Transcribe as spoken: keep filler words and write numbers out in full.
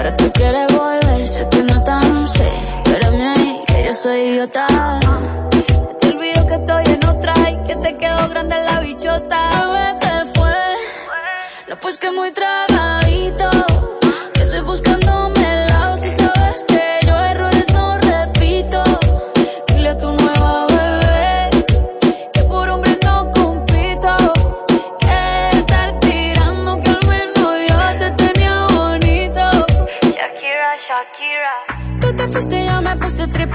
ahora tú quieres volver, sé que no tan sé, espérame ahí, que yo soy idiota.